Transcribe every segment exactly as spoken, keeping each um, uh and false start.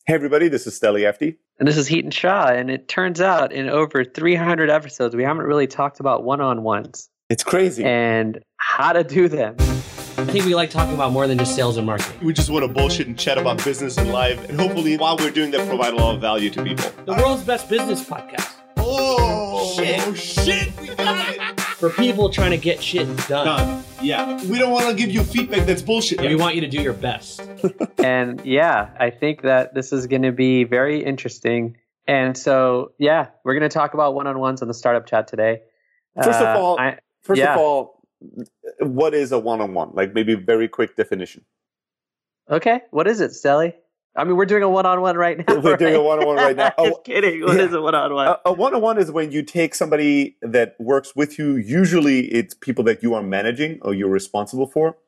Hey everybody, this is Steli Efti. And this is Heaton Shah, and it turns out in over three hundred episodes, we haven't really talked about one-on-ones. It's crazy. And how to do them. I think we like talking about more than just sales and marketing. We just want to bullshit and chat about business and life, and hopefully while we're doing that, provide a lot of value to people. The world's best business podcast. Oh, shit. Oh, shit, we got it. For people trying to get shit done. Done. Yeah. We don't want to give you feedback that's bullshit. Yeah, we want you to do your best. And yeah, I think that this is going to be very interesting. And so, yeah, we're going to talk about one-on-ones on the Startup Chat today. First uh, of all, I, first yeah. of all, what is a one-on-one? Like maybe a very quick definition. Okay. What is it, Steli? I mean, we're doing a one-on-one right now. We're right? doing a one-on-one right now. Just kidding. What yeah. is a one-on-one? A, a one-on-one is when you take somebody that works with you. Usually it's people that you are managing or you're responsible for.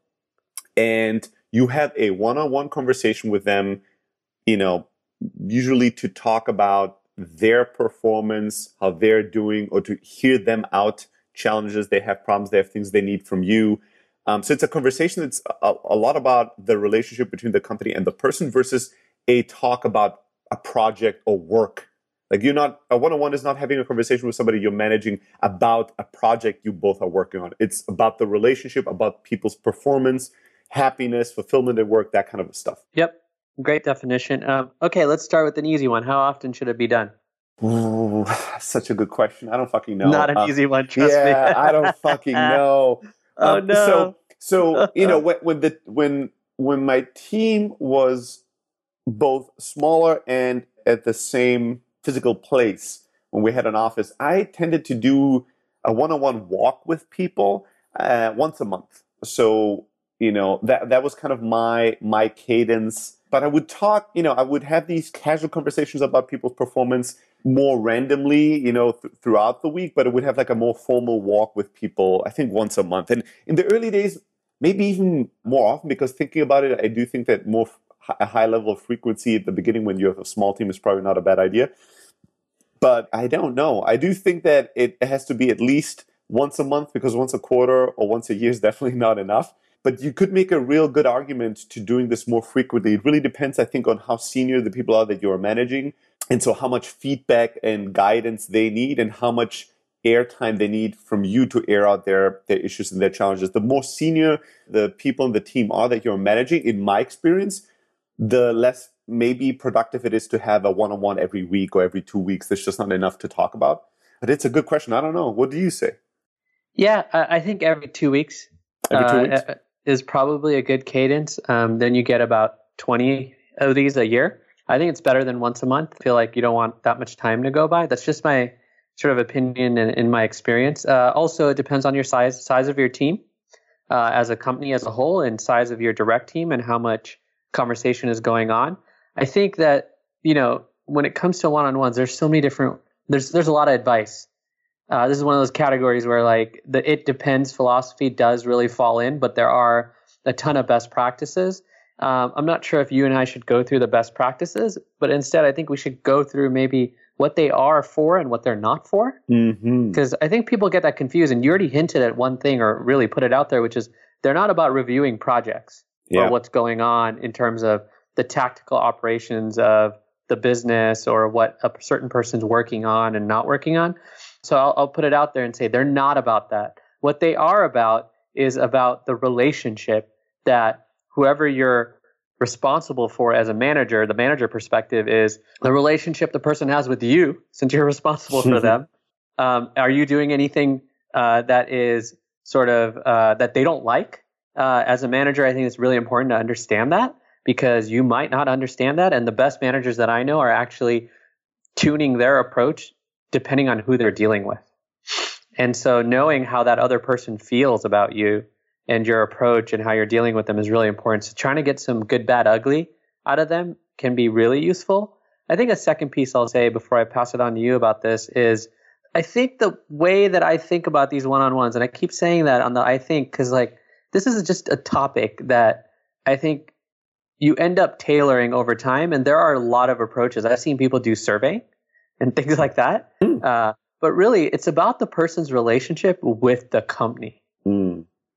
And you have a one-on-one conversation with them, you know, usually to talk about their performance, how they're doing, or to hear them out, challenges, they have problems, they have things they need from you. Um, so it's a conversation that's a, a lot about the relationship between the company and the person versus a talk about a project or work. Like you're not, a one-on-one is not having a conversation with somebody you're managing about a project you both are working on. It's about the relationship, about people's performance, happiness, fulfillment at work, that kind of stuff. Yep. Great definition. Um, okay, let's start with an easy one. How often should it be done? Ooh, such a good question. I don't fucking know. Not an uh, easy one, trust yeah, me. I don't fucking know. Oh um, no. So, so you know, when, when the when when my team was both smaller and at the same physical place, when we had an office, I tended to do a one-on-one walk with people uh, once a month. So, you know, that that was kind of my my cadence. But I would talk, you know, I would have these casual conversations about people's performance more randomly, you know, th- throughout the week, but it would have like a more formal walk with people, I think once a month. And in the early days, maybe even more often, because thinking about it, I do think that more f- a high level of frequency at the beginning when you have a small team is probably not a bad idea. But I don't know. I do think that it has to be at least once a month, because once a quarter or once a year is definitely not enough. But you could make a real good argument to doing this more frequently. It really depends, I think, on how senior the people are that you're managing. And so how much feedback and guidance they need and how much airtime they need from you to air out their, their issues and their challenges. The more senior the people in the team are that you're managing, in my experience, the less maybe productive it is to have a one-on-one every week or every two weeks. There's just not enough to talk about. But it's a good question. I don't know. What do you say? Yeah, I I think every two weeks. Every two uh, weeks? is probably a good cadence. Um, then you get about twenty of these a year. I think it's better than once a month. I feel like you don't want that much time to go by. That's just my sort of opinion and in my experience. Uh, also, it depends on your size, size of your team uh, as a company as a whole, and size of your direct team and how much conversation is going on. I think that, you know, when it comes to one-on-ones, there's so many different, there's there's a lot of advice. Uh, this is one of those categories where like the it depends philosophy does really fall in, but there are a ton of best practices. Um, I'm not sure if you and I should go through the best practices, but instead I think we should go through maybe what they are for and what they're not for. Mm-hmm. Because I think people get that confused, and you already hinted at one thing or really put it out there, which is they're not about reviewing projects Yeah. or what's going on in terms of the tactical operations of the business or what a certain person's working on and not working on. So I'll, I'll put it out there and say they're not about that. What they are about is about the relationship that whoever you're responsible for as a manager, the manager perspective is the relationship the person has with you, since you're responsible for them. Um, are you doing anything uh, that is sort of uh, that they don't like? Uh, as a manager, I think it's really important to understand that, because you might not understand that. And the best managers that I know are actually tuning their approach depending on who they're dealing with. And so knowing how that other person feels about you and your approach and how you're dealing with them is really important. So trying to get some good, bad, ugly out of them can be really useful. I think a second piece I'll say before I pass it on to you about this is I think the way that I think about these one-on-ones, and I keep saying that on the I think because like this is just a topic that I think you end up tailoring over time. And there are a lot of approaches. I've seen people do survey and things like that. Mm. Uh, but really, it's about the person's relationship with the company. Mm.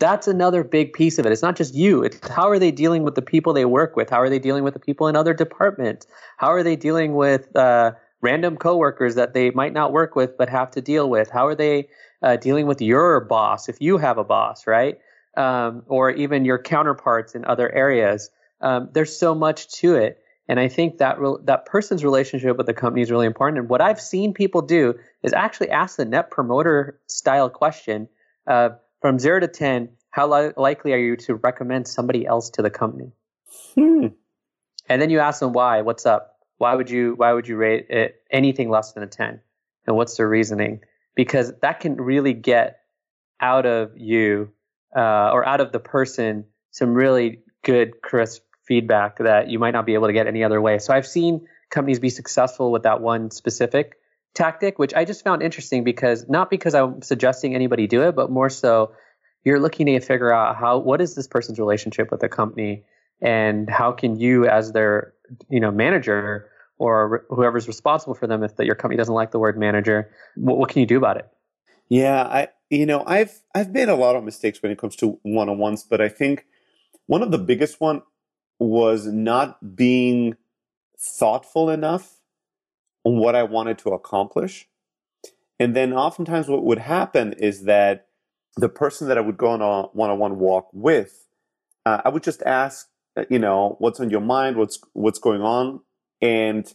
That's another big piece of it. It's not just you. It's how are they dealing with the people they work with? How are they dealing with the people in other departments? How are they dealing with uh, random coworkers that they might not work with but have to deal with? How are they uh, dealing with your boss if you have a boss, right? Um, or even your counterparts in other areas. Um, there's so much to it. And I think that re- that person's relationship with the company is really important. And what I've seen people do is actually ask the net promoter style question uh, from zero to ten, how li- likely are you to recommend somebody else to the company? Hmm. And then you ask them why, what's up? Why would you why would you rate it anything less than a ten? And what's the reasoning? Because that can really get out of you uh, or out of the person some really good, crisp feedback that you might not be able to get any other way. So I've seen companies be successful with that one specific tactic, which I just found interesting because not because I'm suggesting anybody do it, but more so you're looking to figure out how, what is this person's relationship with the company and how can you as their, you know, manager or whoever's responsible for them, if the, your company doesn't like the word manager, what, what can you do about it? Yeah, I, you know, I've, I've made a lot of mistakes when it comes to one-on-ones, but I think one of the biggest one was not being thoughtful enough on what I wanted to accomplish. And then oftentimes what would happen is that the person that I would go on a one-on-one walk with, uh, I would just ask, you know, what's on your mind, what's what's going on. And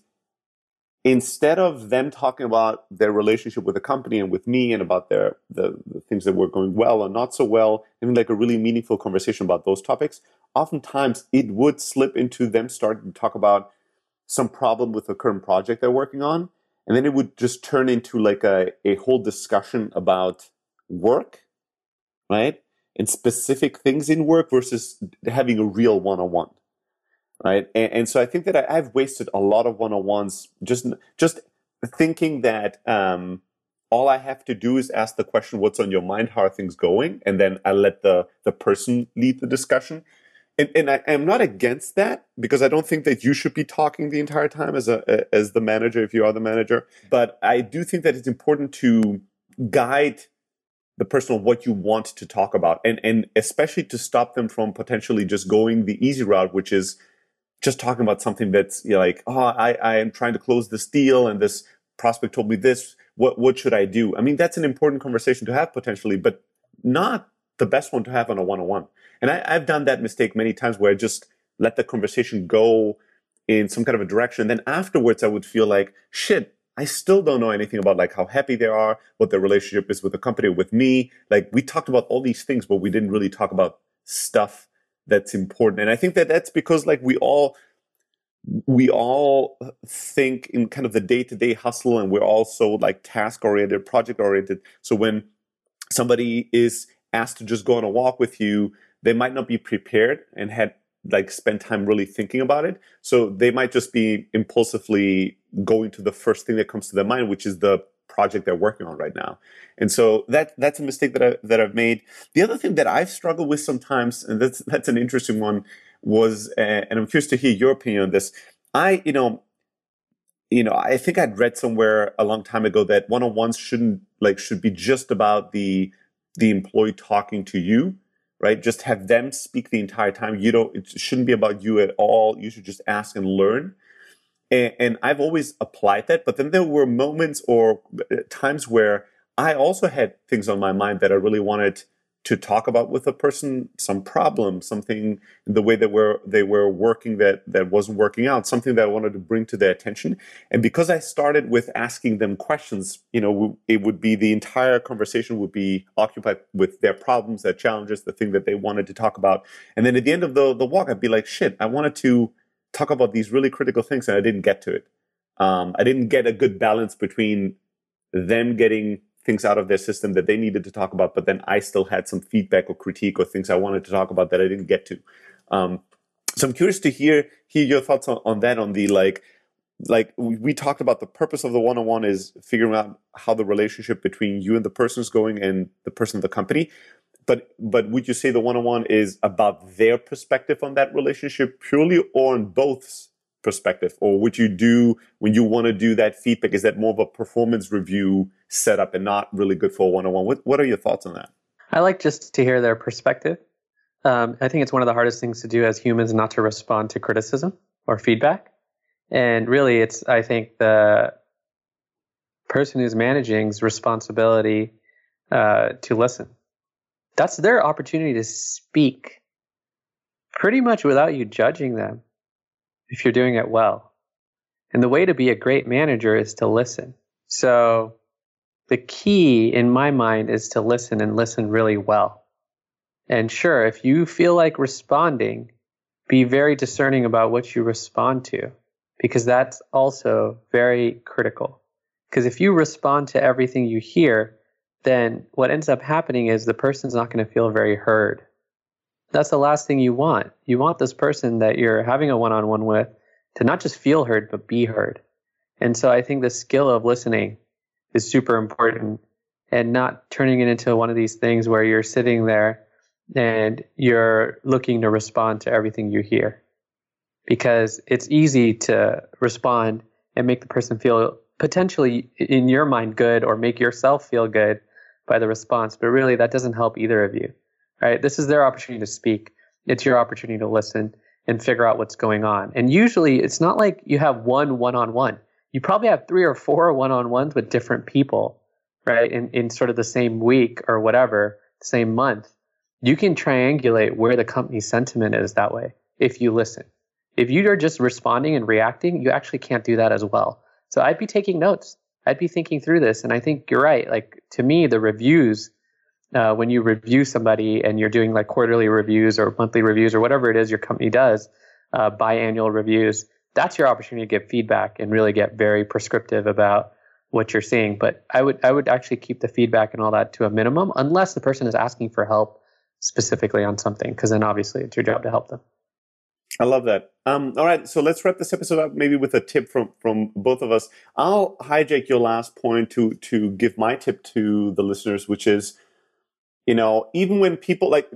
instead of them talking about their relationship with the company and with me and about their the, the things that were going well or not so well, having like a really meaningful conversation about those topics, oftentimes it would slip into them starting to talk about some problem with the current project they're working on. And then it would just turn into like a, a whole discussion about work, right? And specific things in work versus having a real one-on-one, right? And, and so I think that I, I've wasted a lot of one-on-ones just, just thinking that um, all I have to do is ask the question, what's on your mind? How are things going? And then I let the, the person lead the discussion. And, and I am not against that because I don't think that you should be talking the entire time as a as the manager if you are the manager. But I do think that it's important to guide the person on what you want to talk about, and and especially to stop them from potentially just going the easy route, which is just talking about something that's, you know, like, oh, I I am trying to close this deal, and this prospect told me this. What what should I do? I mean, that's an important conversation to have potentially, but not the best one to have on a one-on-one. And I, I've done that mistake many times where I just let the conversation go in some kind of a direction. And then afterwards, I would feel like, shit, I still don't know anything about like how happy they are, what their relationship is with the company, with me. Like we talked about all these things, but we didn't really talk about stuff that's important. And I think that that's because like we all, we all think in kind of the day-to-day hustle, and we're also like task-oriented, project-oriented. So when somebody is asked to just go on a walk with you, they might not be prepared and had like spent time really thinking about it. So they might just be impulsively going to the first thing that comes to their mind, which is the project they're working on right now. And so that that's a mistake that I that I've made. The other thing that I've struggled with sometimes, and that's that's an interesting one, was, uh, and I'm curious to hear your opinion on this. I, you know, you know, I think I'd read somewhere a long time ago that one-on-ones shouldn't like should be just about the the employee talking to you, right? Just have them speak the entire time. You don't, it shouldn't be about you at all. You should just ask and learn. And, and I've always applied that. But then there were moments or times where I also had things on my mind that I really wanted to talk about with a person, some problem, something, the way that were they were working that that wasn't working out, something that I wanted to bring to their attention. And because I started with asking them questions, you know, it would be the entire conversation would be occupied with their problems, their challenges, the thing that they wanted to talk about. And then at the end of the, the walk, I'd be like, shit, I wanted to talk about these really critical things and I didn't get to it. Um, I didn't get a good balance between them getting things out of their system that they needed to talk about, but then I still had some feedback or critique or things I wanted to talk about that I didn't get to. Um, so I'm curious to hear hear your thoughts on, on that. On the like, like we, we talked about the purpose of the one-on-one is figuring out how the relationship between you and the person is going and the person of the company. But but would you say the one-on-one is about their perspective on that relationship purely, or on both's perspective? Or would you do, when you want to do that feedback, is that more of a performance review setup and not really good for a one-on-one? What, what are your thoughts on that? I like just to hear their perspective. Um, I think it's one of the hardest things to do as humans, not to respond to criticism or feedback. And really, it's, I think, the person who's managing's responsibility uh, to listen. That's their opportunity to speak pretty much without you judging them if you're doing it well. And the way to be a great manager is to listen. So the key in my mind is to listen and listen really well. And sure, if you feel like responding, be very discerning about what you respond to, because that's also very critical. Because if you respond to everything you hear, then what ends up happening is the person's not going to feel very heard. That's the last thing you want. You want this person that you're having a one-on-one with to not just feel heard, but be heard. And so I think the skill of listening is super important, and not turning it into one of these things where you're sitting there and you're looking to respond to everything you hear. Because it's easy to respond and make the person feel potentially in your mind good, or make yourself feel good by the response. But really, that doesn't help either of you. Right? This is their opportunity to speak. It's your opportunity to listen and figure out what's going on. And usually it's not like you have one one-on-one. You probably have three or four one-on-ones with different people, right? In, in sort of the same week or whatever, same month. You can triangulate where the company's sentiment is that way if you listen. If you are just responding and reacting, you actually can't do that as well. So I'd be taking notes. I'd be thinking through this. And I think you're right. Like, to me, the reviews, uh, when you review somebody and you're doing like quarterly reviews or monthly reviews or whatever it is your company does, uh, biannual reviews, that's your opportunity to get feedback and really get very prescriptive about what you're seeing. But I would I would actually keep the feedback and all that to a minimum, unless the person is asking for help specifically on something, because then obviously it's your job to help them. I love that. Um, all right, so let's wrap this episode up maybe with a tip from, from both of us. I'll hijack your last point to to give my tip to the listeners, which is, you know, even when people like,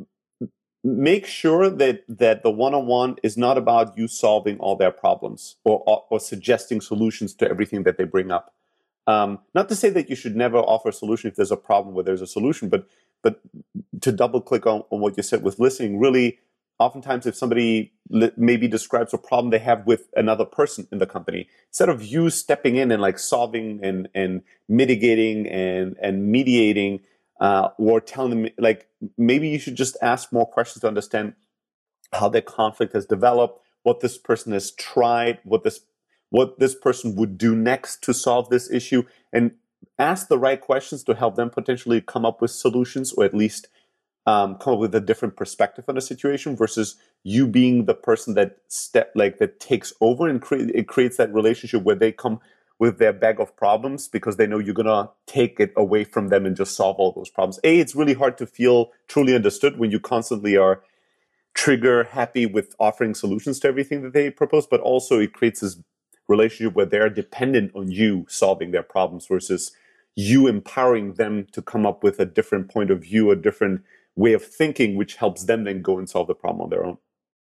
make sure that that the one-on-one is not about you solving all their problems or or, or suggesting solutions to everything that they bring up. Um, not to say that you should never offer a solution if there's a problem where there's a solution, but but to double click on, on what you said with listening, really, oftentimes if somebody li- maybe describes a problem they have with another person in the company, instead of you stepping in and like solving and, and mitigating and, and mediating, uh, or telling them, like, maybe you should just ask more questions to understand how their conflict has developed, what this person has tried, what this what this person would do next to solve this issue, and ask the right questions to help them potentially come up with solutions, or at least um, come up with a different perspective on the situation, versus you being the person that step like that takes over, and cre- it creates that relationship where they come with their bag of problems because they know you're gonna take it away from them and just solve all those problems. A, it's really hard to feel truly understood when you constantly are trigger happy with offering solutions to everything that they propose, but also it creates this relationship where they're dependent on you solving their problems versus you empowering them to come up with a different point of view, a different way of thinking, which helps them then go and solve the problem on their own.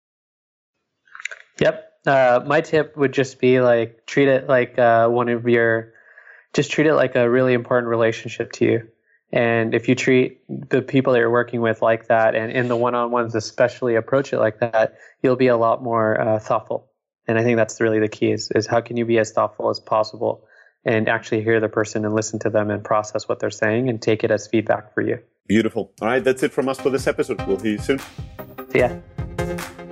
Yep. Uh, my tip would just be like, treat it like uh, one of your, just treat it like a really important relationship to you. And if you treat the people that you're working with like that, and in the one-on-ones especially approach it like that, you'll be a lot more uh, thoughtful. And I think that's really the key is, is how can you be as thoughtful as possible and actually hear the person and listen to them and process what they're saying and take it as feedback for you. Beautiful. All right, that's it from us for this episode. We'll see you soon. See ya.